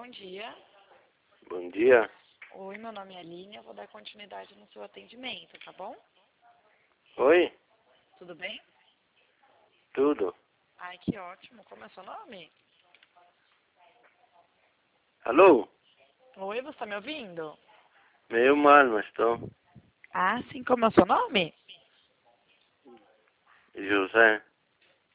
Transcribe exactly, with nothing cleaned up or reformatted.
bom dia. Bom dia. Oi, meu nome é Aline, eu vou dar continuidade no seu atendimento, tá bom? Oi? Tudo bem? Tudo. Ai, que ótimo. Como é seu nome? Alô? Oi, você tá me ouvindo? Meio mal, mas estou. Ah, sim, como é o seu nome? José.